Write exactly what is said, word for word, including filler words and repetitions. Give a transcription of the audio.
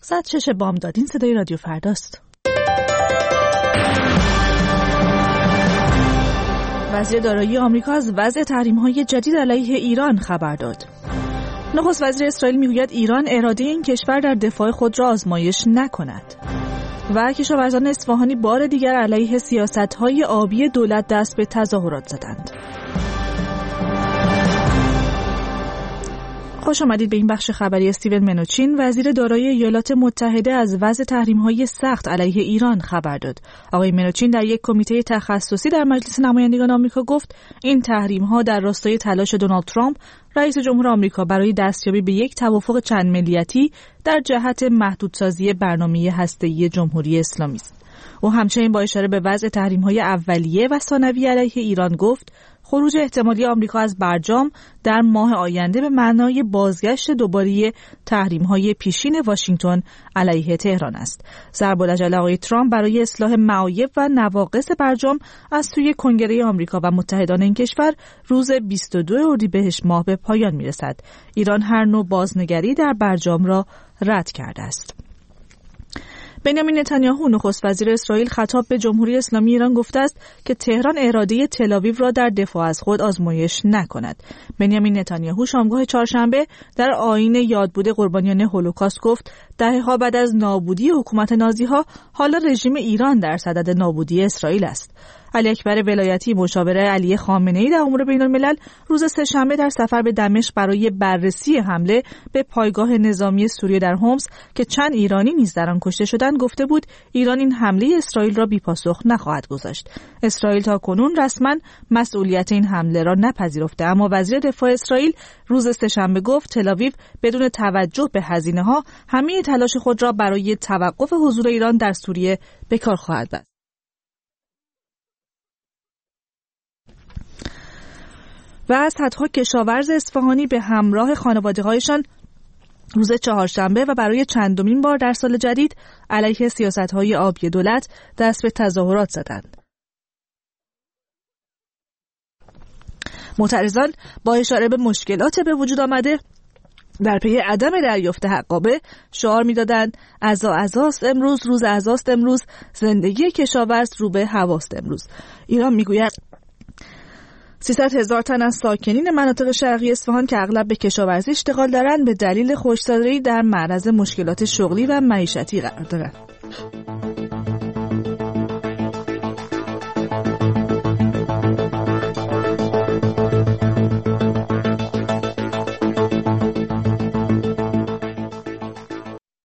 زد چش بامداد. این صدای رادیو فرداست. وزیر دارایی آمریکا از وضع تحریم‌های جدید علیه ایران خبر داد. نخست وزیر اسرائیل میگوید ایران اراده این کشور در دفاع خود را آزمایش نکند. و کشاورزان اصفهانی بار دیگر علیه سیاست‌های آبی دولت دست به تظاهرات زدند. خوش آمدید به این بخش خبری. استیون منوچین وزیر دارایی ایالات متحده از وضع تحریم‌های سخت علیه ایران خبر داد. آقای منوچین در یک کمیته تخصصی در مجلس نمایندگان آمریکا گفت این تحریم‌ها در راستای تلاش دونالد ترامپ رئیس جمهور آمریکا برای دستیابی به یک توافق چند ملیتی در جهت محدودسازی برنامه هسته‌ای جمهوری اسلامی است. او همچنین با اشاره به وضع تحریم‌های اولیه و ثانویه علیه ایران گفت خروج احتمالی آمریکا از برجام در ماه آینده به معنای بازگشت دوباره تحریم‌های پیشین واشنگتن علیه تهران است. ضرب‌العجله آقای ترامپ برای اصلاح معایب و نواقص برجام از سوی کنگره آمریکا و متحدان این کشور روز بیست و دوم اردیبهشت ماه به پایان می‌رسد. ایران هر نوع بازنگری در برجام را رد کرده است. بنیامین نتانیاهو نخست وزیر اسرائیل خطاب به جمهوری اسلامی ایران گفته است که تهران اراده تل‌آویو را در دفاع از خود آزمایش نکند. بنیامین نتانیاهو شامگاه چهارشنبه در آیین یادبود قربانیان هولوکاست گفت دهه‌ها بعد از نابودی حکومت نازی‌ها حالا رژیم ایران در صدد نابودی اسرائیل است. علی اکبر ولایتی مشاور علی خامنه‌ای در امور بین‌الملل روز سه‌شنبه در سفر به دمشق برای بررسی حمله به پایگاه نظامی سوریه در حمص که چند ایرانی نیز در آن کشته شدند گفته بود ایران این حمله اسرائیل را بی‌پاسخ نخواهد گذاشت. اسرائیل تاکنون رسما مسئولیت این حمله را نپذیرفته، اما وزیر دفاع اسرائیل روز سه‌شنبه گفت تل‌آویو بدون توجه به هزینه‌ها همه تلاش خود را برای توقف حضور ایران در سوریه به کار خواهد بست. و از صدها کشاورز اصفهانی به همراه خانواده‌هایشان روز چهارشنبه و برای چندمین بار در سال جدید علیه سیاست‌های آبی دولت دست به تظاهرات زدند. معترضان با اشاره به مشکلات به وجود آمده در پی عدم دریافت حقابه شعار می‌دادند عزا عزاست امروز، روز عزاست امروز، زندگی کشاورز رو به هواست امروز. ایران میگوید سیصد هزار تن از ساکنین مناطق شرقی اصفهان که اغلب به کشاورزی اشتغال دارند به دلیل خشکسالی در معرض مشکلات شغلی و معیشتی قرار دارند.